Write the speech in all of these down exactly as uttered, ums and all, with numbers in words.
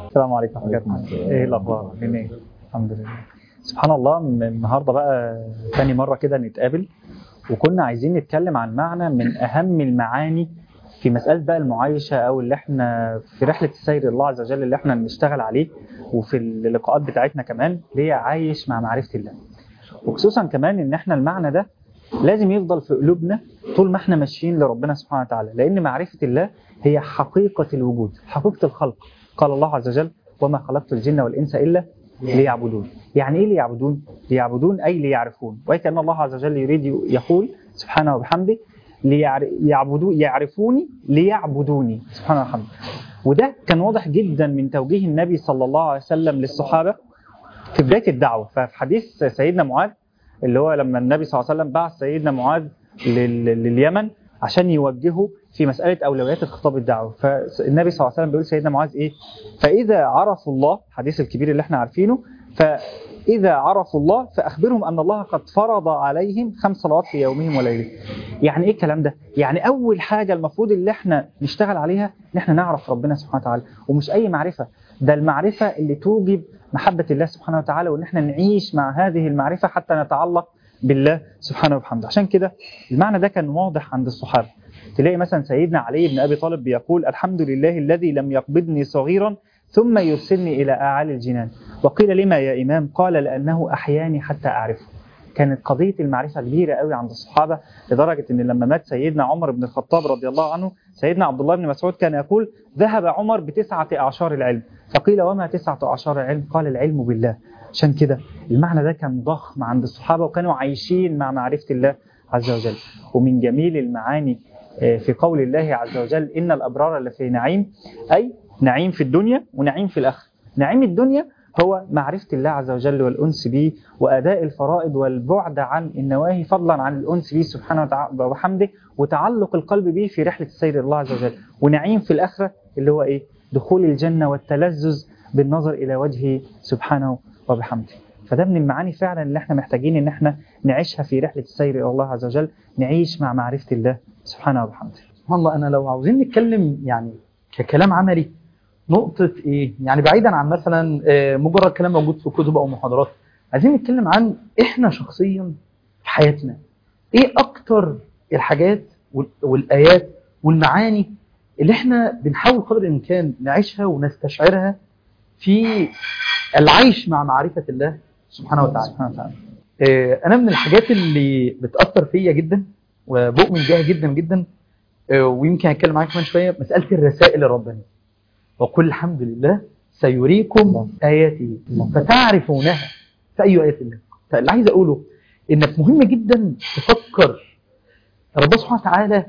السلام عليكم ورحمة الله. ايه الاخبار؟ من ايه؟ الحمد لله. سبحان الله، النهارده بقى ثاني مرة كده نتقابل، وكنا عايزين نتكلم عن معنى من اهم المعاني في مسألة بقى المعايشة، او اللي احنا في رحلة السير الله عز وجل اللي احنا بنشتغل عليه، وفي اللقاءات بتاعتنا كمان، اللي هي عايش مع معرفة الله. وخصوصا كمان ان احنا المعنى ده لازم يفضل في قلوبنا طول ما احنا ماشيين لربنا سبحانه وتعالى، لان معرفة الله هي حقيقة الوجود، حقيقة الخلق. قال الله عز وجل: وما خلقت الجن والإنس إلا ليعبدون. يعني إيه ليعبدون؟ ليعبدون أي ليعرفون، وكأن الله عز وجل يريد يقول سبحانه وبحمده: ليعبدوا يعرفوني ليعبدوني سبحانه وبحمده. وده كان واضح جدا من توجيه النبي صلى الله عليه وسلم للصحابة في بداية الدعوة. ففي حديث سيدنا معاذ، اللي هو لما النبي صلى الله عليه وسلم بعث سيدنا معاذ لليمن عشان يوجهه في مسألة أولويات الخطاب الدعوة، فالنبي صلى الله عليه وسلم بيقول سيدنا معاذ إيه؟ فإذا عرفوا الله، حديث الكبير اللي احنا عارفينه، فإذا عرفوا الله فأخبرهم أن الله قد فرض عليهم خمس صلوات في يومهم وليلهم. يعني إيه الكلام ده؟ يعني أول حاجة المفروض اللي احنا نشتغل عليها إن احنا نعرف ربنا سبحانه وتعالى، ومش أي معرفة، ده المعرفة اللي توجب محبة الله سبحانه وتعالى، وإن احنا نعيش مع هذه المعرفة حتى نتعلق بالله سبحانه وبحمده. عشان كده المعنى ده كان واضح عند الصحابة. تلاقي مثلا سيدنا علي بن أبي طالب بيقول: الحمد لله الذي لم يقبضني صغيرا ثم يرسلني إلى أعالي الجنان. وقيل: لما يا إمام؟ قال: لأنه أحياني حتى أعرفه. كانت قضية المعرفة كبيرة قوي عند الصحابة، لدرجة أن لما مات سيدنا عمر بن الخطاب رضي الله عنه، سيدنا عبد الله بن مسعود كان يقول: ذهب عمر بتسعة أعشار العلم. فقيل: وما تسعة أعشار العلم؟ قال: العلم بالله. عشان كده المعنى ده كان ضخم عند الصحابة، وكانوا عايشين مع معرفة الله عز وجل. ومن جميل المعاني في قول الله عز وجل: إن الأبرار لفي نعيم، أي نعيم في الدنيا ونعيم في الآخرة. نعيم الدنيا هو معرفة الله عز وجل والأنس به، وأداء الفرائض والبعد عن النواهي، فضلا عن الأنس به سبحانه وبحمده، وتعلق القلب به في رحلة السير الله عز وجل. ونعيم في الآخرة اللي هو إيه؟ دخول الجنة والتلذذ بالنظر إلى وجهه سبحانه وبحمده. فده من المعاني فعلا اللي احنا محتاجين ان احنا نعيشها في رحلة السير إلى الله عز وجل، نعيش مع معرفة الله سبحانه وبحمده. سبحان الله. أنا لو عاوزين نتكلم يعني ككلام عملي، نقطة إيه؟ يعني بعيدا عن مثلا مجرد كلام موجود في كتب أو محاضرات، عايزين نتكلم عن إحنا شخصيا في حياتنا إيه أكتر الحاجات والآيات والمعاني اللي إحنا بنحاول قدر الإمكان نعيشها ونستشعرها في العيش مع معرفة الله سبحانه وتعالى. أنا من الحاجات اللي بتأثر فيا جدا وبؤمن بها جدا جدا، ويمكن هتكلم معاك كمان شوية، مسألة الرسائل الربانية. وقل الحمد لله سيريكم آياته فتعرفونها في أي آيات الله. فاللي عايز أقوله إنك مهم جدا تفكر ربنا سبحانه وتعالى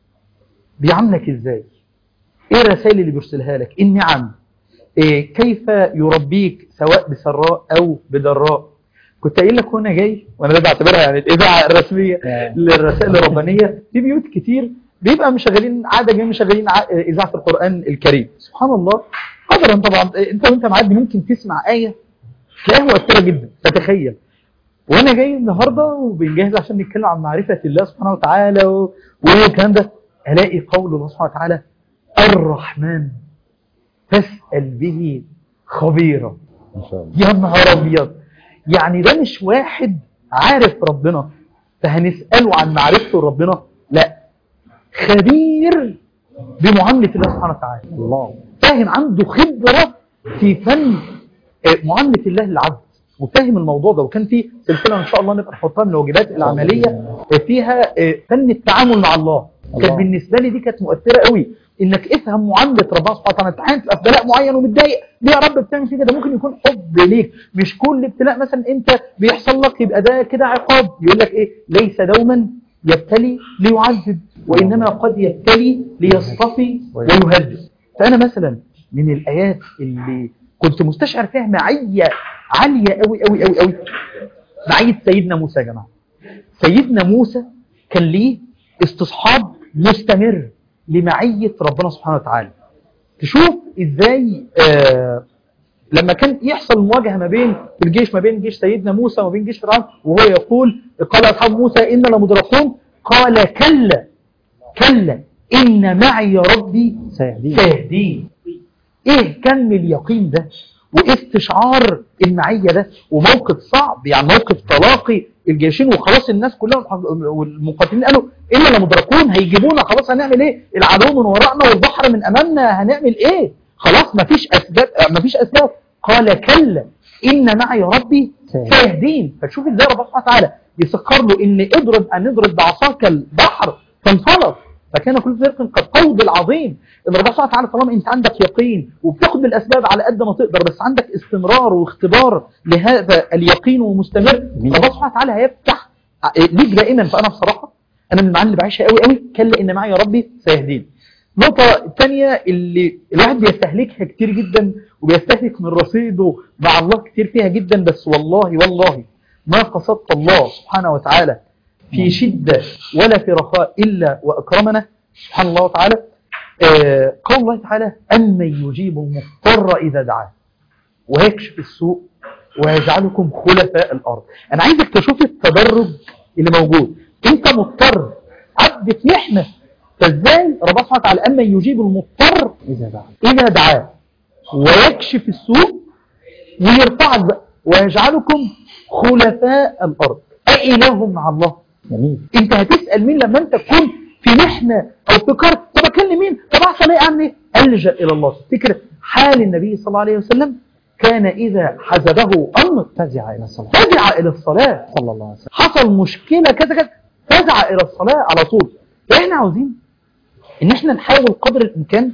بيعاملك إزاي، إيه الرسائل اللي بيرسلها لك، إيه النعم، إيه كيف يربيك سواء بسراء أو بضراء. كنت قايل لك وانا جاي، وانا ده بعتبرها يعني الإذاعة الرسمية للرسائل الربانية، في بيوت كتير بيبقى مشغلين عادة جاي مشغلين إذاعة القرآن الكريم. سبحان الله، قدرا طبعا انت وانت معدي ممكن تسمع آية تلاقيها مؤثرة جدا. فتخيل وانا جاي النهاردة وبنجهز عشان نتكلم عن معرفة الله سبحانه وتعالى والكلام ده، الاقي قول الله سبحانه وتعالى: الرحمن فاسأل به خبيرا. يا نهار ابيض، يعني ده مش واحد عارف ربنا فهنسأله عن معرفته ربنا، لا، خبير بمعاملة الله سبحانه وتعالى. الله فاهم، عنده خبرة في فن معاملة الله للعبد، وفاهم الموضوع ده. وكان في سلسلة إن شاء الله نبقى نحطها من الواجبات العملية فيها فن التعامل مع الله. كانت بالنسبة لي دي كانت مؤثرة قوي، انك افهم معاملة ربنا سبحانه وتعالى. امتحان في ابتلاء معين ومتضايق، ليه يا رب بتعمل كده؟ ده ممكن يكون حب ليك، مش كل ابتلاء مثلا انت بيحصل لك يبقى ده كده عقاب. يقول لك ايه؟ ليس دوما يبتلي ليعذب، وانما قد يبتلي ليصطفي ويهذب. فانا مثلا من الايات اللي كنت مستشعر فيها معية عالية قوي قوي قوي قوي معية سيدنا موسى. يا جماعه، سيدنا موسى كان ليه استصحاب مستمر لمعية ربنا سبحانه وتعالى. تشوف ازاي آه لما كان يحصل مواجهة ما بين الجيش، ما بين جيش سيدنا موسى وما بين جيش فرعون، وهو يقول: قال أصحاب موسى إننا لمدركون، قال: كلا كلا إن معي ربي سيهدين. ايه كم اليقين ده واستشعار المعية ده، وموقف صعب يعني موقف تلاقي الجيشين وخلاص الناس كلها والمقاتلين قالوا إلا لمدركون هيجيبونا خلاص هنعمل ايه، العدو من وراءنا والبحر من امامنا هنعمل ايه، خلاص مفيش اسباب مفيش اسباب. قال كلا ان معي ربي سيهدين. فتشوف ازاي ربنا سبحانه وتعالى يسخر له ان اضرب ان اضرب بعصاك البحر فانفلق فكان كل فرق كالطود العظيم. ان ربنا سبحانه وتعالى طالما انت عندك يقين وبتاخد بالاسباب على قد ما تقدر، بس عندك استمرار واختبار لهذا اليقين ومستمر، ربنا سبحانه وتعالى هيفتح ليك دائما. فانا بصراحه انا من المعاني اللي بعيشها قوي قوي كلا ان معي ربي سيهدين. النقطه الثانيه اللي الواحد بيستهلكها كتير جدا وبيستهلك من رصيده مع الله كتير فيها جدا، بس والله والله ما قصدت الله سبحانه وتعالى في شدة ولا في رخاء إلا وأكرمنا سبحانه الله وتعالى. آه قول الله تعالى أمن يجيب المضطر إذا دعاه ويكشف السوء ويجعلكم خلفاء الأرض. أنا عايزك تشوف التدرج اللي موجود. أنت مضطر عبد في محنة، فإزاي ربنا سبحانه وتعالى أمن يجيب المضطر إذا دعاه ويكشف السوء ويرفعك بقى ويجعلكم خلفاء الأرض. أإله مع الله؟ جميل. انت هتسأل مين لما انت تكون في محنة او في كرب؟ طب اكلم مين؟ طب احصل ايه؟ اعمل ايه؟ الجأ الى الله. تفتكر حال النبي صلى الله عليه وسلم كان اذا حزبه امر فزع الى الصلاة فزع الى الصلاة صلى الله عليه وسلم. حصل مشكلة كذا كذا فزع الى الصلاة على طول. فاحنا عاوزين ان احنا نحاول قدر الامكان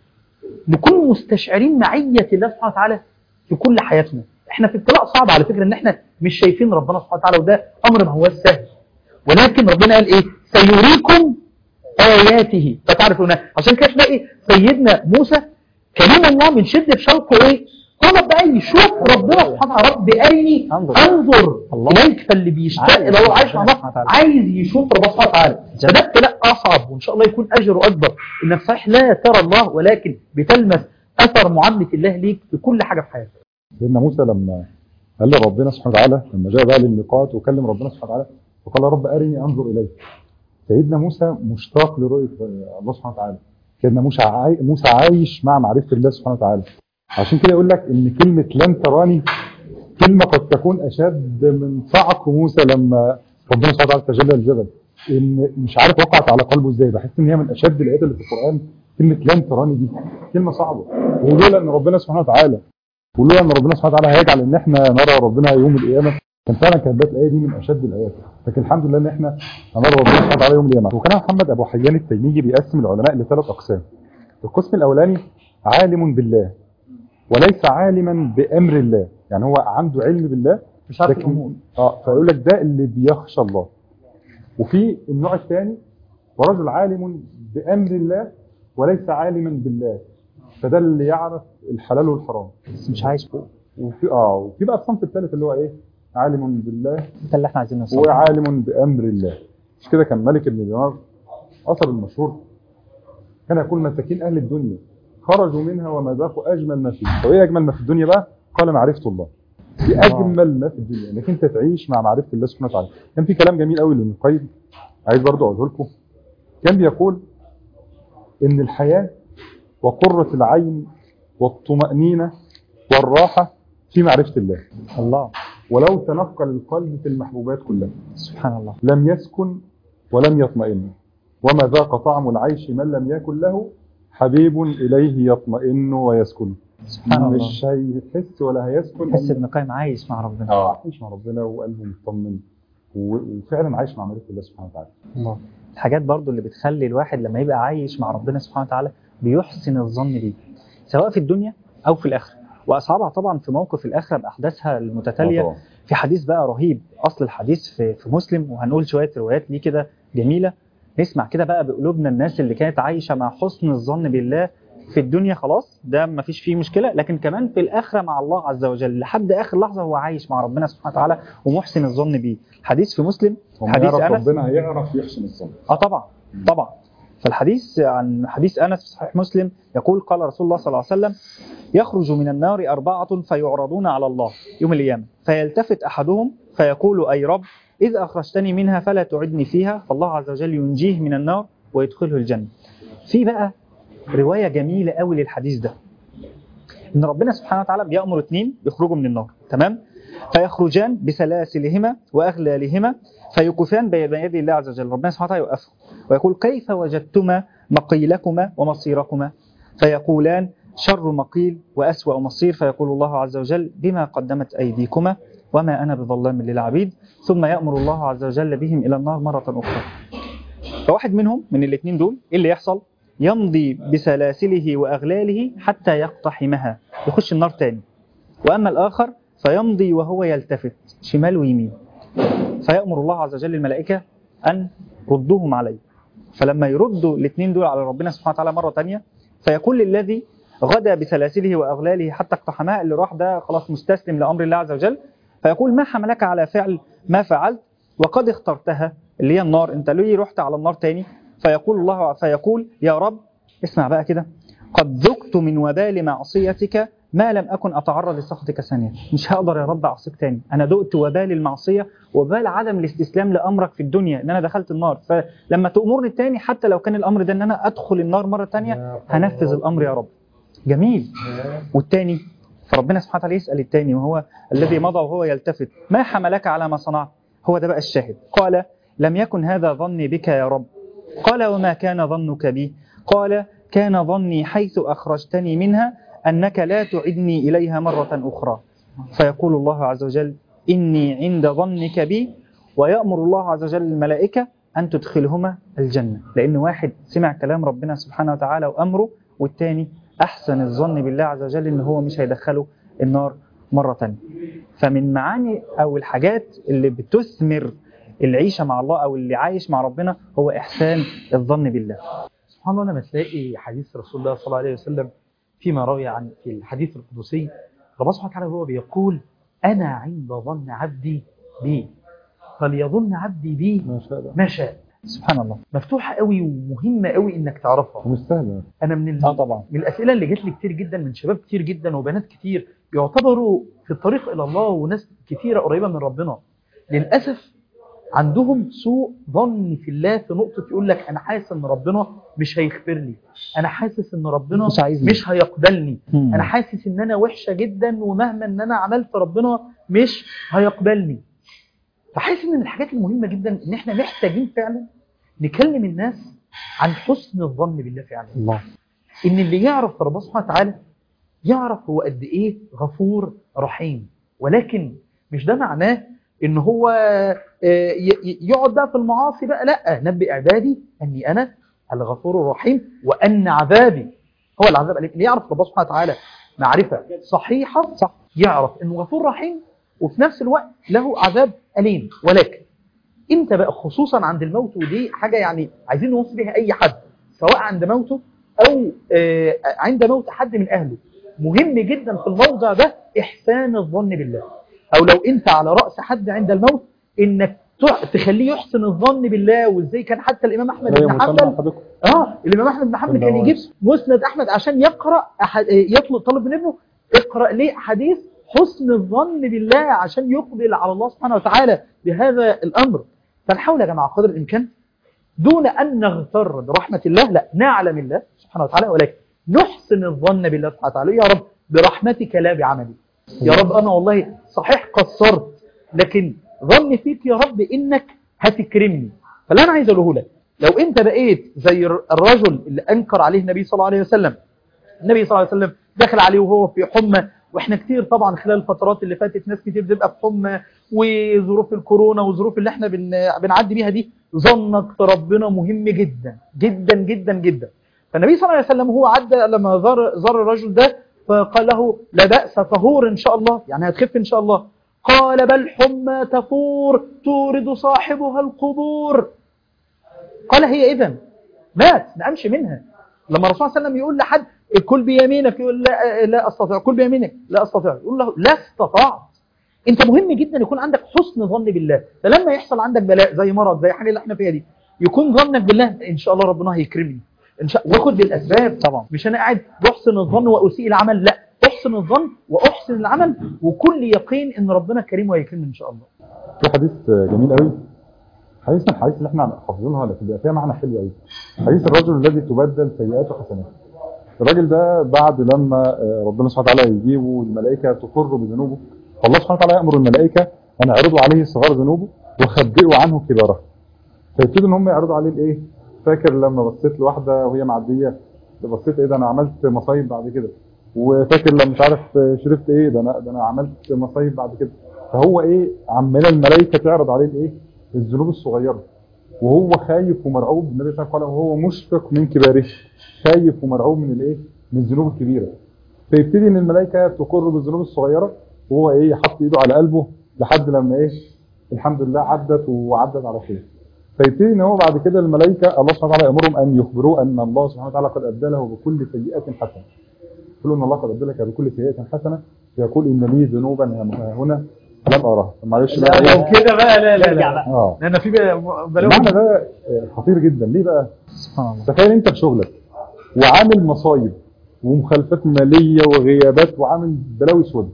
نكون مستشعرين معية الله سبحانه وتعالى في كل حياتنا. احنا في ابتلاء صعب على فكرة ان احنا مش شايفين ربنا سبحانه وتعالى، وده امر ما هو سهل، ولكن ربنا قال ايه؟ سيريكم آياته فتعرفونها. عشان كده تلاقي سيدنا موسى كلام الله من شدة شوقه ايه؟ طلب بقى يشوف ربنا سبحانه وتعالى. رب أرني أنظر, أنظر إليك. فاللي بيشتاق إلى الله عايش مع الله عايز يشوف ربنا سبحانه وتعالى. فده ابتلاء أصعب وإن شاء الله يكون أجره أكبر. إنك صحيح لا ترى الله ولكن بتلمس أثر معاملة الله ليك في كل حاجة في حياتك. سيدنا موسى لما قال لربنا سبحانه وتعالى لما جاء بقى للميقات وكلم ربنا سبحانه وتعالى وقال رب أرني أنظر إليك. سيدنا موسى مشتاق لرؤية الله سبحانه وتعالى. سيدنا موسى عاي... موسى عايش مع معرفة الله سبحانه وتعالى. عشان كده يقول لك إن كلمة لن تراني كلمة قد تكون أشد من صعق موسى لما ربنا سبحانه وتعالى تجلى الجبل. إن مش عارف وقعت على قلبه إزاي. بحس إن هي من أشد الآيات اللي في القرآن. كلمة لن تراني دي كلمة صعبة، ولولا إن ربنا سبحانه وتعالى ولولا إن ربنا سبحانه وتعالى هيجعل إن إحنا نرى ربنا يوم القيامة كان فعلا كانت الآية دي من أشد الآيات. لكن الحمد لله إن إحنا هنرى ربنا سبحانه وتعالى يوم القيامة. وكان محمد أبو حيان التيميجي بيقسم العلماء لثلاث أقسام. القسم الأولاني عالم بالله وليس عالما بأمر الله، يعني هو عنده علم بالله مش عارف الأمور. اه فيقول لك ده اللي بيخشى الله. وفي النوع الثاني ورجل عالم بأمر الله وليس عالما بالله، فده اللي يعرف الحلال والحرام بس مش عايش فوق. وفي اه وفي بقى الصنف الثالث اللي هو ايه؟ عالم بالله ده اللي احنا عايزين نوصل هو عالم بأمر الله. مش كده كان مالك بن دينار أثر المشهور كان يقول مساكين أهل الدنيا خرجوا منها وما ذاقوا أجمل ما فيها. وإيه أجمل ما في الدنيا بقى؟ قال معرفة الله. دي أجمل ما في الدنيا إنك أنت تعيش مع معرفة الله سبحانه وتعالى. كان في كلام جميل قوي لابن القيم عايز برضه أقوله لكم. كان بيقول إن الحياة وقرة العين والطمأنينة والراحة في معرفة الله. الله. ولو تنقل القلب في المحبوبات كلها سبحان الله لم يسكن ولم يطمئن، وما ذاق طعم العيش من لم يكن له حبيب إليه يطمئن ويسكن. سبحان الله. مش هيحس ولا هيسكن. يحس ابن قيم عايش مع ربنا. اه عايش مع ربنا وقلبه مطمن وفعلا عايش مع معرفة الله سبحانه وتعالى. الله. الحاجات برضو اللي بتخلي الواحد لما يبقى عايش مع ربنا سبحانه وتعالى بيحسن الظن بيه سواء في الدنيا أو في الآخرة، وأصعبها طبعا في موقف الآخرة بأحداثها المتتالية. في حديث بقى رهيب، أصل الحديث في, في مسلم، وهنقول شوية روايات ليه كده جميلة. نسمع كده بقى بقلوبنا الناس اللي كانت عايشة مع حسن الظن بالله في الدنيا خلاص ده ما فيش فيه مشكلة، لكن كمان في الآخرة مع الله عز وجل لحد آخر لحظة هو عايش مع ربنا سبحانه وتعالى ومحسن الظن بيه. حديث في مسلم حديث أنس. ربنا هيعرف يحسن الظن. اه طبعا طبعا. فالحديث عن حديث أنس في صحيح مسلم يقول قال رسول الله صلى الله عليه وسلم يخرج من النار أربعة فيعرضون على الله يوم القيامة فيلتفت أحدهم فيقول أي رب إذ أخرجتني منها فلا تعدني فيها، فالله عز وجل ينجيه من النار ويدخله الجنة. في بقى رواية جميلة قوي للحديث ده ان ربنا سبحانه وتعالى بيأمر اثنين يخرجوا من النار، تمام؟ فيخرجان بسلاسلهما واغلالهما فيوقفان بين يدي الله عز وجل. ربنا سبحانه وتعالى يوقفهم ويقول كيف وجدتما مقيلكما ومصيركما؟ فيقولان شر مقيل وأسوأ مصير. فيقول الله عز وجل بما قدمت أيديكما وما أنا بظلام للعبيد. ثم يأمر الله عز وجل بهم إلى النار مرة أخرى. فواحد منهم من الاثنين دول إيه اللي يحصل؟ يمضي بسلاسله وأغلاله حتى يقتحمها، يخش النار تاني. وأما الآخر فيمضي وهو يلتفت شمال ويمين. فيأمر الله عز وجل الملائكة أن ردوهم عليه. فلما يردوا الاثنين دول على ربنا سبحانه وتعالى مرة تانية، فيقول للذي غدا بسلاسله وأغلاله حتى اقتحمها، اللي راح ده خلاص مستسلم لأمر الله عز وجل، فيقول ما حملك على فعل ما فعلت وقد اخترتها، اللي هي النار، انت ليه رحت على النار تاني؟ فيقول الله فيقول يا رب اسمع بقى كده، قد ذقت من وبال معصيتك ما لم أكن أتعرض لسخطك ثانية. مش هقدر يا رب أعصيك تاني، أنا ذقت وبال المعصية وبال عدم الاستسلام لأمرك في الدنيا، إن أنا دخلت النار، فلما تأمرني تاني حتى لو كان الأمر ده إن أنا أدخل النار مرة تانية هنفذ الأمر يا رب. جميل. والتاني فربنا سبحانه وتعالى يسأل التاني وهو الذي مضى وهو يلتفت ما حملك على ما صنعت؟ هو ده بقى الشاهد. قال لم يكن هذا ظني بك يا رب. قال وما كان ظنك بي؟ قال كان ظني حيث أخرجتني منها أنك لا تعدني إليها مرة أخرى. فيقول الله عز وجل إني عند ظنك بي، ويأمر الله عز وجل الملائكة أن تدخلهما الجنة، لأن واحد سمع كلام ربنا سبحانه وتعالى وأمره، والتاني أحسن الظن بالله عز وجل إن هو مش هيدخله النار مرة تانية. فمن معاني أو الحاجات اللي بتثمر العيشة مع الله أو اللي عايش مع ربنا هو إحسان الظن بالله. سبحان الله، لما تلاقي حديث رسول الله صلى الله عليه وسلم فيما روي عن في الحديث القدسي، ربنا سبحانه وتعالى هو بيقول أنا عند ظن عبدي بي فليظن عبدي بي ما شاء. سبحان الله، مفتوحة قوي ومهمة قوي إنك تعرفها، مش سهلة. أنا من ال... آه طبعا. من الأسئلة اللي جت لي كتير جدا من شباب كتير جدا وبنات كتير يعتبروا في الطريق إلى الله وناس كتيرة قريبة من ربنا، للأسف عندهم سوء ظن في الله في نقطة يقول لك أنا حاسس إن ربنا مش هيغفر لي، أنا حاسس إن ربنا مش, مش هيقبلني، مم. أنا حاسس إن أنا وحشة جدا ومهما إن أنا عملت ربنا مش هيقبلني. فحاسس إن الحاجات المهمة جدا إن إحنا محتاجين فعلا نكلم الناس عن حسن الظن بالله فعلا. الله. إن اللي يعرف ربنا سبحانه وتعالى يعرف هو قد إيه غفور رحيم، ولكن مش ده معناه إن هو يقعد بقى في المعاصي بقى، لا، نبئ عبادي أني أنا الغفور الرحيم وأن عذابي هو العذاب الأليم. اللي يعرف ربنا سبحانه وتعالى معرفة صحيحة صح يعرف إنه غفور رحيم وفي نفس الوقت له عذاب أليم. ولكن انت بقى خصوصا عند الموت، ودي حاجة يعني عايزين نوصي بها اي حد سواء عند موته او عند موت حد من اهله، مهم جدا في الموضع ده احسان الظن بالله. او لو انت على رأس حد عند الموت انك تخليه يحسن الظن بالله. وازاي كان حتى الامام احمد بن حنبل اه الامام احمد بن حنبل كان يجيب مسند احمد عشان يقرأ يطلب طلب من ابنه اقرأ ليه حديث حسن الظن بالله عشان يقبل على الله سبحانه وتعالى بهذا الامر. فنحاول يا جماعة قدر الإمكان دون أن نغتر برحمة الله، لا، نعلم الله سبحانه وتعالى ولكن نحسن الظن بالله سبحانه وتعالى. يا رب برحمتك لا بعملي، يا رب أنا والله صحيح قصرت لكن ظني فيك يا رب إنك هتكرمني. فلا أنا عايز أقوله لك، لو أنت بقيت زي الرجل اللي أنكر عليه النبي صلى الله عليه وسلم، النبي صلى الله عليه وسلم دخل عليه وهو في حمى، واحنا كتير طبعا خلال الفترات اللي فاتت ناس كتير بتبقى في حمى وظروف الكورونا وظروف اللي احنا بن... بنعدي بيها دي، ظنك في ربنا مهم جدا جدا جدا جدا. فالنبي صلى الله عليه وسلم هو عدى لما زار زار الرجل ده فقال له لا بأس طهور ان شاء الله، يعني هتخف ان شاء الله. قال بل حمى تفور تورد صاحبها القبور. قال هي اذن مات ما قامش منها. لما الرسول صلى الله عليه وسلم يقول لحد كل بيمينك يقول لا لا استطيع، كل بيمينك لا استطيع، يقول له لا استطعت. انت مهم جدا يكون عندك حسن ظن بالله. فلما يحصل عندك بلاء زي مرض زي حاجه اللي احنا فيها دي، يكون ظنك بالله ان شاء الله ربنا هيكرمني ان شاء الله، واخد بالاسباب طبعا، مش انا قاعد بحسن الظن واسيء العمل، لا، احسن الظن واحسن العمل وكل يقين ان ربنا كريم وهيكرمني ان شاء الله. في حديث جميل قوي، حديث من الحديث اللي احنا حافظينها لكن بيبقى فيها معنى حلو قوي. حديث الرجل الذي تبدل سيئاته حسنات. الراجل ده بعد لما ربنا سبحانه وتعالى يجيبه والملائكه تقر بذنوبه، فالله سبحانه وتعالى يامر الملائكه ان يعرضوا عليه صغار ذنوبه ويخبئوا عنه كبارها. فيبتدوا ان هم يعرضوا عليه الايه؟ فاكر لما بصيت لواحده وهي معديه بصيت ايه ده انا عملت مصايب بعد كده، وفاكر لما مش عارف شربت ايه ده انا ده انا عملت مصايب بعد كده. فهو ايه؟ عمال الملائكه تعرض عليه الايه؟ الذنوب الصغيره، وهو خايف ومرعوب. النبي صلى الله عليه وسلم وهو مشفق من كباره، خايف ومرعوب من الايه؟ من الذنوب الكبيره. فيبتدي ان الملائكه تقر بالذنوب الصغيره وهو ايه؟ حط ايده على قلبه لحد لما ايه؟ الحمد لله عدت وعدت على خير. فيبتدي ان هو بعد كده الملائكه الله سبحانه وتعالى يامرهم ان يخبروه ان الله سبحانه وتعالى قد ابدله بكل سيئه حسنه. يقولوا ان الله قد ابدلك بكل سيئه حسنه، فيقول ان لي ذنوبا هنا لم اراها. معلش لا لو كده بقى لا لا لا اه لان في بلاوي. المعنى ده خطير جدا. ليه بقى؟ سبحان الله. تخيل انت في شغلك وعامل مصايب ومخالفات ماليه وغيابات وعامل بلاوي سود،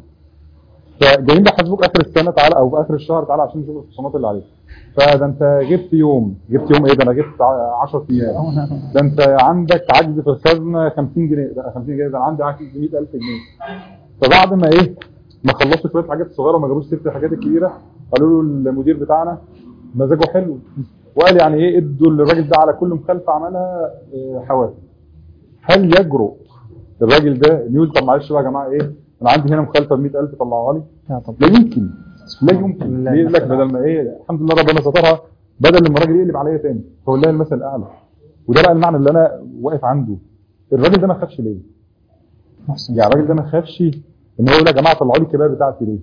فجايين بيحاسبوك اخر السنه تعالى او في اخر الشهر تعالى عشان نشوف الخصومات اللي عليك. فده انت جبت يوم جبت يوم ايه ده انا جبت عشرة ايام، ده انت عندك عجز في الخزنه خمسين جنيه، ده خمسين جنيه، ده انا عندي عجز مئة ألف جنيه. فبعد ما ايه ما خلصوا شويه حاجات صغيره وما جابوش سيره الحاجات الكبيره، قالوا له المدير بتاعنا مزاجه حلو وقال يعني ايه ادوا الراجل ده على كل مخالفه عملها حوافز. هل يجرؤ الراجل ده ان يقول طب معلش بقى يا جماعه ايه انا عندي هنا مخالفه ب مئة ألف طلعوها لي؟ لا يمكن، لا يمكن. ليه لك بدل ما ايه الحمد لله ربنا سترها، بدل ما الراجل يقلب عليا تاني فوالله المثل الاعلى. وده بقى المعنى اللي انا واقف عنده. الراجل ده ما خافش ليه؟ يعني الراجل ده ما خافش ان هو يقول يا جماعه طلعوا لي الكبائر بتاعتي ليه؟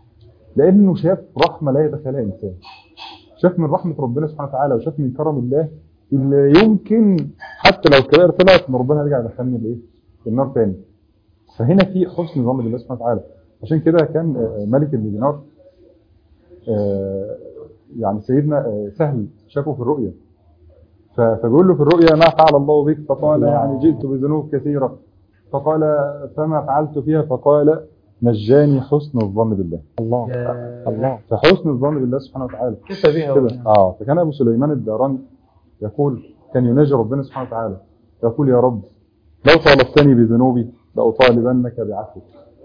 لانه شاف رحمه لا يتخيلها انسان، شاف من رحمه ربنا سبحانه وتعالى وشاف من كرم الله اللي يمكن حتى لو الكبائر طلعت ان ربنا يرجع يدخلني بايه؟ النار تاني. فهنا في حسن ظن بالله سبحانه وتعالى. عشان كده كان ملك بن دينار يعني سيدنا سهل شافه في الرؤيا، فبيقول له في الرؤيا ما فعل الله بك؟ فقال يعني جئت بذنوب كثيره. فقال فما فعلت فيها؟ فقال نجاني حسن الظن بالله. الله الله. فحسن الظن بالله سبحانه وتعالى كيف بها كده. اه فكان ابو سليمان الداراني يقول كان يناجي ربنا سبحانه وتعالى يقول يا رب لو طالبتني بذنوبي لاطالبنك بعفوك،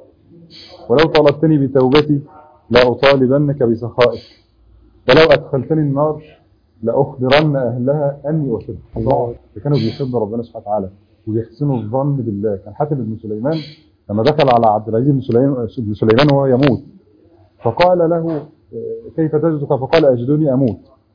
ولو طالبتني بتوبتي لاطالبنك بسخائك، ولو ادخلتني النار لاخبرن اهلها اني احب الله. فكانوا بيحبوا ربنا سبحانه وتعالى ويحسنوا الظن بالله. كان حاتم بن سليمان لما دخل على عبد العزيز بن سليمان بن سليمان وهو يموت فقال له كيف تجدك؟ فقال اجدني اموت.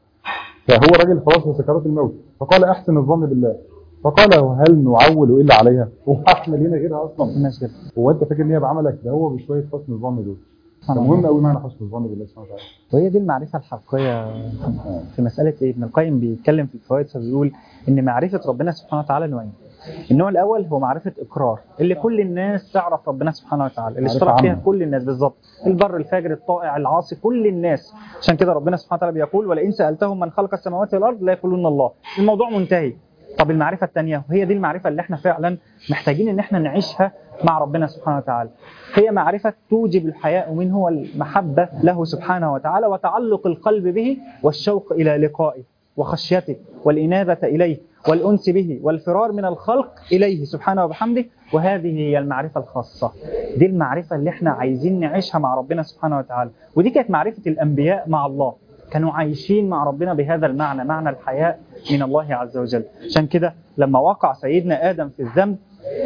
فهو راجل خلاص في سكرات الموت، فقال احسن الظن بالله. فقال هل نعول الا عليها؟ واحنا لينا غيرها اصلا؟ الناس كده. هو انت فاكر ان هي بعملك؟ ده هو بشويه حسن الظن دول. مهم قوي معنى حسن الظن بالله سبحانه وتعالى. وهي دي المعرفه الحقيقيه في مساله ايه؟ ابن القيم بيتكلم في الفوائد فبيقول ان معرفه ربنا سبحانه وتعالى نوعين. النوع الاول هو معرفه اقرار اللي كل الناس تعرف ربنا سبحانه وتعالى، اللي اشترك فيها كل الناس بالظبط، البر الفاجر الطائع العاصي كل الناس. عشان كده ربنا سبحانه وتعالى بيقول ولئن سالتهم من خلق السماوات والارض لا يقولون الله. الموضوع منتهي. طب المعرفه الثانيه وهي دي المعرفه اللي احنا فعلا محتاجين ان احنا نعيشها مع ربنا سبحانه وتعالى، هي معرفه توجب الحياء منه والمحبه له سبحانه وتعالى وتعلق القلب به والشوق الى لقائه وخشيته والانابه اليه والأنس به والفرار من الخلق إليه سبحانه وبحمده. وهذه هي المعرفة الخاصة، دي المعرفة اللي احنا عايزين نعيشها مع ربنا سبحانه وتعالى. ودي كانت معرفة الأنبياء مع الله، كانوا عايشين مع ربنا بهذا المعنى، معنى الحياء من الله عز وجل. عشان كده لما وقع سيدنا آدم في الذنب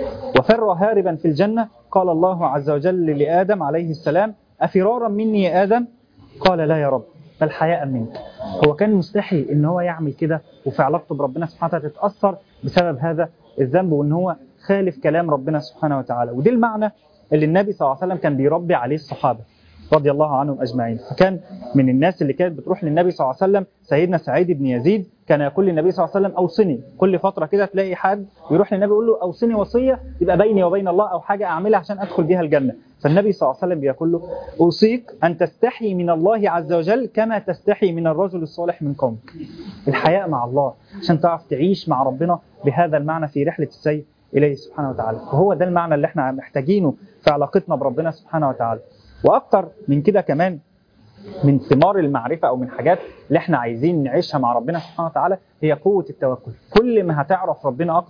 وفر هاربا في الجنة قال الله عز وجل لآدم عليه السلام أفرارا مني يا آدم؟ قال لا يا رب بل حياء منك. هو كان مستحي ان هو يعمل كده وفي علاقته بربنا سبحانه وتعالى تتأثر بسبب هذا الذنب وان هو خالف كلام ربنا سبحانه وتعالى. ودي المعنى اللي النبي صلى الله عليه وسلم كان بيربي عليه الصحابة رضي الله عنهم أجمعين. فكان من الناس اللي كانت بتروح للنبي صلى الله عليه وسلم سيدنا سعيد بن يزيد كان يقول للنبي صلى الله عليه وسلم أوصني. كل فترة كده تلاقي حد يروح للنبي يقول له أوصني وصية يبقى بيني وبين الله أو حاجة أعملها عشان أدخل بيها الجنة. فالنبي صلى الله عليه وسلم بيقول له أوصيك أن تستحي من الله عز وجل كما تستحي من الرجل الصالح من قومك. الحياء مع الله عشان تعرف تعيش مع ربنا بهذا المعنى في رحلة السير إليه سبحانه وتعالى. وهو ده المعنى اللي احنا محتاجينه في علاقتنا بربنا سبحانه وتعالى. وأكتر من كده كمان من ثمار المعرفة أو من حاجات اللي احنا عايزين نعيشها مع ربنا سبحانه وتعالى هي قوة التوكل. كل ما هتعرف ربنا أكتر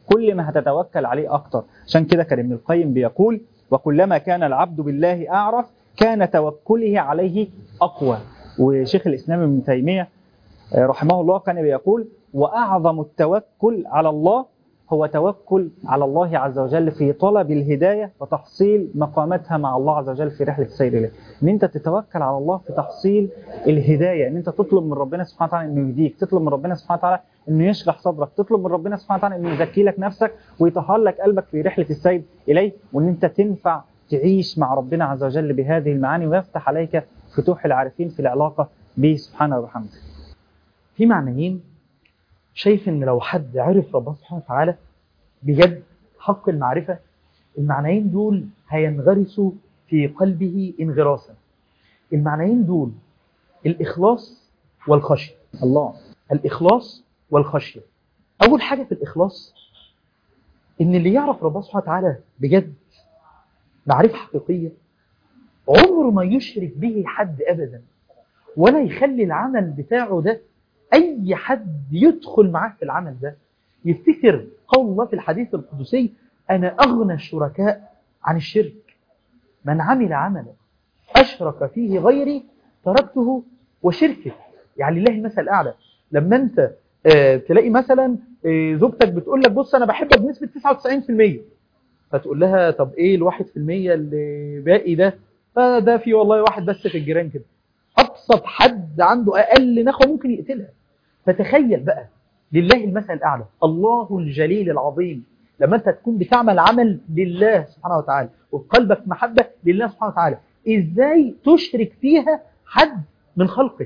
كل ما هتتوكل عليه أكتر. عشان كده كان ابن القيم بيقول: وكلما كان العبد بالله أعرف كان توكله عليه أقوى. وشيخ الإسلام ابن تيمية رحمه الله كان بيقول: وأعظم التوكل على الله هو توكل على الله عز وجل في طلب الهداية وتحصيل مقاماتها مع الله عز وجل في رحلة السير إليه. إن أنت تتوكل على الله في تحصيل الهداية، إن أنت تطلب من ربنا سبحانه وتعالى إنه يهديك، تطلب من ربنا سبحانه وتعالى إنه يشرح صدرك، تطلب من ربنا سبحانه وتعالى إنه يزكي لك نفسك ويطهر لك قلبك في رحلة السير إليه، وإن أنت تنفع تعيش مع ربنا عز وجل بهذه المعاني ويفتح عليك فتوح العارفين في العلاقة به سبحانه وبحمده. في معنيين شايف ان لو حد عرف ربنا سبحانه وتعالى بجد حق المعرفة، المعنيين دول هينغرسوا في قلبه انغراسا. المعنيين دول الإخلاص والخشية. الله. الإخلاص والخشية. أول حاجة في الإخلاص إن اللي يعرف ربنا سبحانه وتعالى بجد معرفة حقيقية عمره ما يشرك به حد أبدا، ولا يخلي العمل بتاعه ده أي حد يدخل معاه في العمل ده. يفتكر قول الله في الحديث القدسي: أنا أغنى الشركاء عن الشرك، من عمل عملا أشرك فيه غيري تركته وشركه. يعني لله المثل الأعلى. لما أنت آه تلاقي مثلا آه زوجتك بتقول لك: بص أنا بحبك بنسبة تسعة وتسعين بالمية، فتقول لها: طب إيه الواحد في المية اللي باقي ده؟ آه ده في والله واحد بس في الجيران كده. أبسط حد عنده أقل نخوة ممكن يقتلها. فتخيل بقى لله المثل الأعلى، الله الجليل العظيم، لما أنت تكون بتعمل عمل لله سبحانه وتعالى وقلبك محبة لله سبحانه وتعالى، إزاي تشرك فيها حد من خلقه؟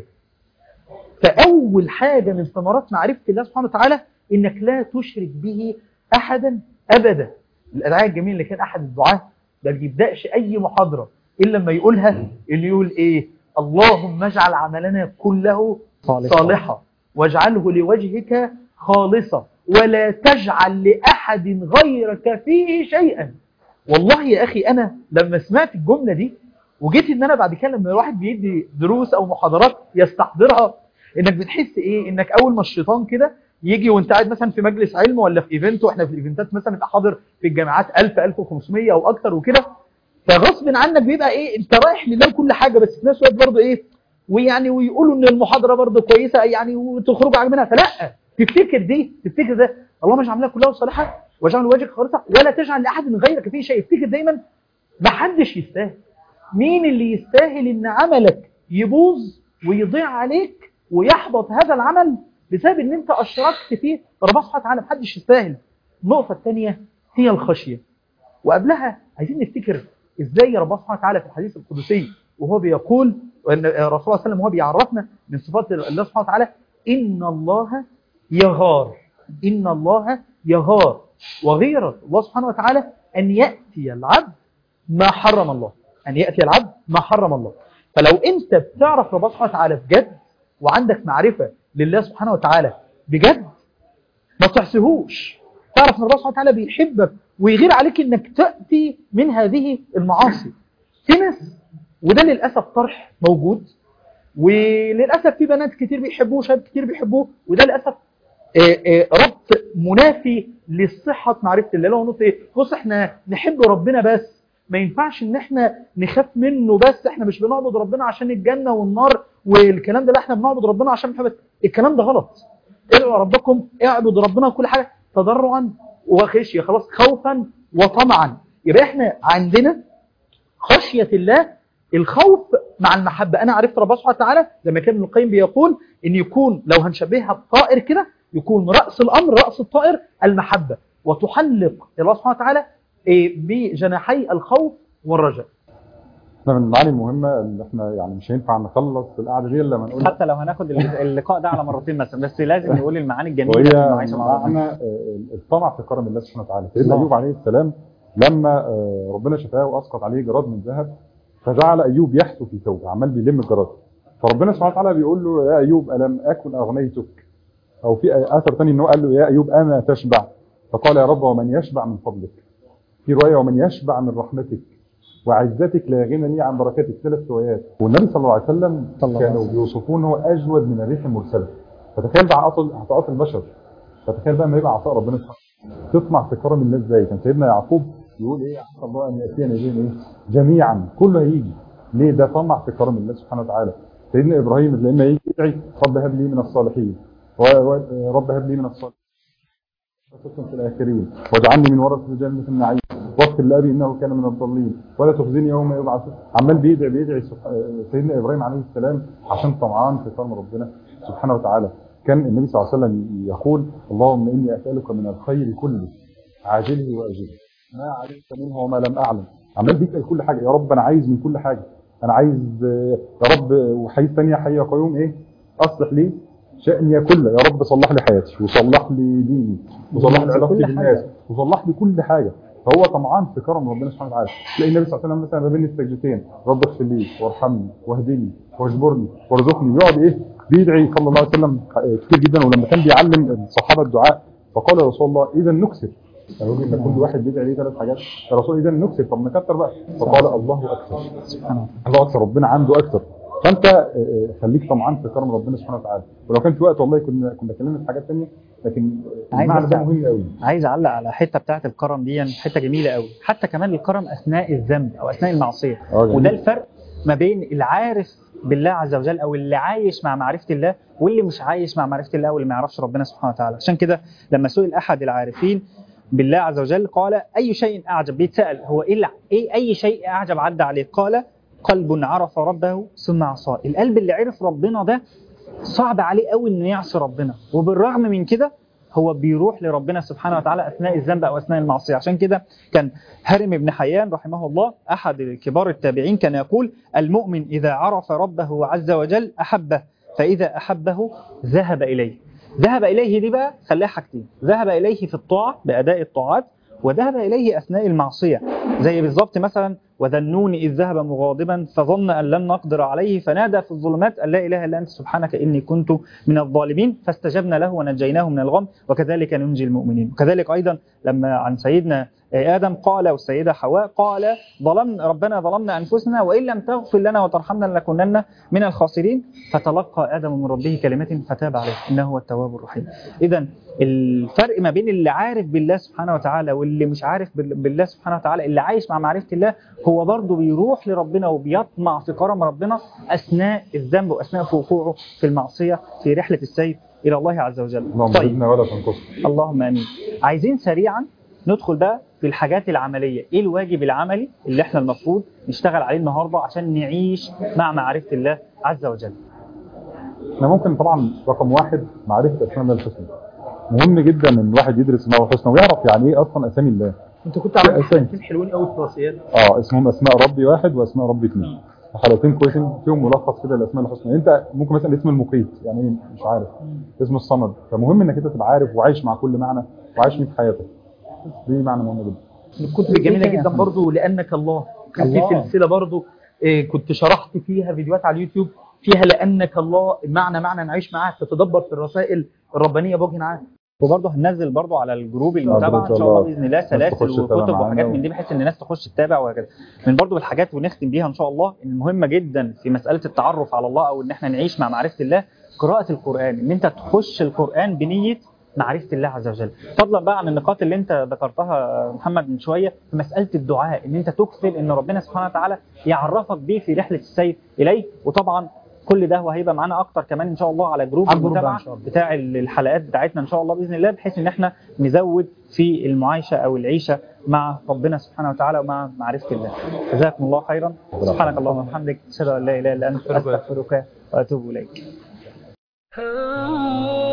فأول حاجة من ثمرات معرفة الله سبحانه وتعالى إنك لا تشرك به أحدا أبدا. الأدعاء الجميل اللي كان أحد الدعاة ما بيبدأش أي محاضرة إلا لما يقولها، اللي يقول إيه: اللهم اجعل عملنا كله صالحا واجعله لوجهك خالصا ولا تجعل لأحد غيرك فيه شيئا. والله يا أخي أنا لما سمعت الجملة دي وجيت إن أنا بعد كده لما الواحد بيدي دروس أو محاضرات يستحضرها، إنك بتحس إيه؟ إنك أول ما الشيطان كده يجي وانت قاعد مثلا في مجلس علم ولا في ايفنت، واحنا في الايفنتات مثلا يبقى حاضر في الجامعات ألف ألف وخمسمية او اكتر وكده، فغصب عنك بيبقى ايه، انت رايح لله كل حاجه، بس في نفس الوقت برضه ايه، ويعني ويقولوا ان المحاضره برضه كويسه يعني وتخرج منها، فلا تفتكر دي، تفتكر ده اللهم اجعل عملنا كلها صالحه واجعل وجهك خالصا ولا تجعل لاحد غيرك فيه شيء. افتكر دايما ما حدش يستاهل. مين اللي يستاهل ان عملك يبوظ ويضيع عليك ويحبط هذا العمل بسبب ان انت اشركت فيه ربنا سبحانه وتعالى؟ محدش يستاهل. النقطه الثانيه هي الخشيه، وقبلها عايزين نفتكر ازاي ربنا سبحانه وتعالى في الحديث القدسي وهو بيقول، وان الرسول صلى الله عليه وسلم وهو بيعرفنا من صفات الله سبحانه وتعالى: ان الله يغار، ان الله يغار، وغيرة الله سبحانه وتعالى ان ياتي العبد ما حرم الله، ان ياتي العبد ما حرم الله. فلو انت بتعرف ربنا سبحانه وتعالى بجد وعندك معرفه لله سبحانه وتعالى بجد، ما تعصيهوش. تعرف ان ربنا سبحانه وتعالى بيحبك ويغير عليك انك تأتي من هذه المعاصي. في ناس، وده للأسف طرح موجود، وللأسف في بنات كتير بيحبوه، شباب كتير بيحبوه، وده للأسف ربط منافي للصحة معرفة الله. لو نقول ايه، بص احنا نحب ربنا بس ما ينفعش ان احنا نخاف منه، بس احنا مش بنعبد ربنا عشان الجنة والنار والكلام ده، لا احنا بنعبد ربنا عشان محبة. الكلام ده غلط. ادعوا ربكم، اعبدوا ربنا وكل حاجة تضرعا وخشية، خلاص، خوفا وطمعا. يبقى احنا عندنا خشية الله، الخوف مع المحبة. انا عرفت ربنا سبحانه وتعالى زي ما كان ابن القيم بيقول ان يكون، لو هنشبهها بطائر كده، يكون رأس الامر، رأس الطائر المحبة، وتحلق الله سبحانه وتعالى بجناحي الخوف والرجاء. من المعاني المهمة اللي احنا يعني مش هينفع نخلص القعدة دي الا لما نقول، حتى لو هناخد اللقاء ده على مرتين مثلا، بس لازم نقول المعاني الجميلة وهي اللي عايشة مع ربنا. معنى الطمع في كرم الله سبحانه وتعالى. سيدنا ايوب عليه السلام لما ربنا شفاه واسقط عليه جراد من ذهب، فجعل ايوب يحثو في ثوبه، عمال بيلم الجراد، فربنا سبحانه وتعالى بيقول له: يا ايوب الم اكن اغنيتك؟ او في اثر ثاني انه قال له: يا ايوب اما تشبع؟ فقال: يا رب ومن يشبع من فضلك. في روايه: ومن يشبع من رحمتك وعزتك لا غنى لي عن بركاتك. ثلاث روايات. والنبي صلى الله عليه وسلم كانوا بيوصفون هو اجود من الريح المرسله. فتخيل بقى عطاء البشر، فتخيل بقى ما يبقى عطاء ربنا سبحانه تطمع في كرم الله ازاي؟ كان سيدنا يعقوب يقول ايه؟ عسى الله ان ياتينا بهم ايه؟ جميعا، كله هيجي. ليه؟ ده طمع في كرم الله سبحانه وتعالى. سيدنا ابراهيم لما يجي يدعي رب هب لي من الصالحين، رب هب لي من الصالحين في الاخرين واجعلني من ورثة جنة النعيم واغفر لأبي انه كان من الضالين ولا تخزني يوم يبعث. عمال بيدعي بيدعي سيدنا ابراهيم عليه السلام عشان طمعان في كرم ربنا سبحانه وتعالى. كان النبي صلى الله عليه وسلم يقول اللهم اني اسالك من الخير كله عاجله واجله ما علمت منه وما لم اعلم. عمال بيسال كل حاجه، يا رب انا عايز من كل حاجه، انا عايز يا رب. وحي ثانيه حي يا قيوم ايه؟ اصلح لي شأني كله، يا رب صلح لي حياتي وصلح لي ديني وصلح لي علاقتي بالناس وصلح لي كل حاجه. فهو طمعان في كرم ربنا سبحانه وتعالى. تلاقي النبي صلى الله عليه وسلم مثلا ما بين السجدتين رب اغفر لي وارحمني واهدني واجبرني وارزقني، يقعد ايه؟ بيدعي صلى الله عليه وسلم كتير جدا. ولما كان بيعلم الصحابه الدعاء فقال يا رسول الله اذا نكثر، يقول ان كل واحد بيدعي ليه ثلاث حاجات، يا رسول اذا نكثر، طب نكثر بقى. فقال الله اكثر، سبحان الله اكثر، ربنا عنده اكثر. فانت خليك طمعان في كرم ربنا سبحانه وتعالى. ولو كان في وقت والله كنا كنا اتكلمنا في حاجات ثانيه، لكن المعنى ده مهم قوي. عايز اعلق على حته بتاعه الكرم دي، حته جميله قوي. حتى كمان الكرم اثناء الذنب او اثناء المعصيه، وده الفرق ما بين العارف بالله عز وجل او اللي عايش مع معرفه الله واللي مش عايش مع معرفه الله واللي ما يعرفش ربنا سبحانه وتعالى. عشان كده لما سئل احد العارفين بالله عز وجل قال اي شيء اعجب، بيتسال هو ايه ايه اي شيء اعجب عدى عليه؟ قال قلب عرف ربه ثم عصاه. القلب اللي عرف ربنا ده صعب عليه قوي انه يعصي ربنا، وبالرغم من كده هو بيروح لربنا سبحانه وتعالى اثناء الذنب او اثناء المعصيه. عشان كده كان هرم بن حيان رحمه الله احد كبار التابعين كان يقول المؤمن اذا عرف ربه عز وجل احبه، فاذا احبه ذهب اليه. ذهب اليه دي بقى خليها حاجتين، ذهب اليه في الطاعه باداء الطاعات، وذهب اليه اثناء المعصيه. زي بالظبط مثلا وذنون إذ ذهب مغاضبا فظن أن لن نقدر عليه فنادى في الظلمات أن لا إله إلا أنت سبحانك إني كنت من الظالمين فاستجبنا له ونجيناه من الغم وكذلك ننجي المؤمنين. وكذلك أيضا لما عن سيدنا آدم قال والسيدة حواء قال ظلمنا ربنا ظلمنا أنفسنا وإن لم تغفر لنا وترحمنا لنكونن من الخاسرين فتلقى آدم من ربه كلمات فتاب عليه إنه هو التواب الرحيم. إذا الفرق ما بين اللي عارف بالله سبحانه وتعالى واللي مش عارف بالله سبحانه وتعالى، اللي عايش مع معرفة الله هو برضه بيروح لربنا وبيطمع في كرم ربنا أثناء الذنب وأثناء وقوعه في المعصية في رحلة السير إلى الله عز وجل. اللهم طيب. ولا تنقصنا. اللهم آمين. عايزين سريعا ندخل بقى في الحاجات العملية. إيه الواجب العملي اللي إحنا المفروض نشتغل عليه النهاردة عشان نعيش مع معرفة الله عز وجل؟ احنا ممكن طبعا رقم واحد معرفة أسماء الله الحسنى. مهم جدا ان الواحد يدرس اسماء الله الحسنى ويعرف يعني ايه اصلا اسامي الله. انت كنت عامل حلقتين حلوين قوي في راسيات. اه اسمهم اسماء ربي واحد واسماء ربي اثنين. حلقتين كويسين فيهم ملخص كده الاسماء الحسنى. انت ممكن مثلا اسم المقيت يعني ايه مش عارف، اسم الصمد. فمهم انك انت تبقى عارف وعايش مع كل معنى وعايش فيه في حياتك. دي معنى مهم جدا. الكتب جميله جدا برضو لانك الله. كان في سلسله برضو إيه كنت شرحت فيها فيديوهات على اليوتيوب فيها لانك الله معنى معنى نعيش معاك تتدبر في الرسائل الربانيه بوجه عام. وبرضه هننزل برضه على الجروب المتابعه ان شاء الله باذن الله سلاسل وكتب وحاجات من دي بحيث ان الناس تخش تتابع وهكذا. من برضه الحاجات ونختم بيها ان شاء الله المهمه جدا في مساله التعرف على الله او ان احنا نعيش مع معرفه الله قراءه القران، ان انت تخش القران بنيه معرفه الله عز وجل. فضلا بقى عن النقاط اللي انت ذكرتها محمد من شويه في مساله الدعاء، ان انت تكثر ان ربنا سبحانه وتعالى يعرفك بيه في رحله السير اليه. وطبعا كل ده وهيبقى معانا اكتر كمان ان شاء الله على جروب المتابعه بتاع الحلقات بتاعتنا ان شاء الله باذن الله، بحيث ان احنا نزود في المعايشه او العيشه مع ربنا سبحانه وتعالى ومع معرفه الله. جزاكم الله خيرا. سبحانك اللهم وبحمدك اشهد ان لا اله الا انت استغفرك واتوب اليك.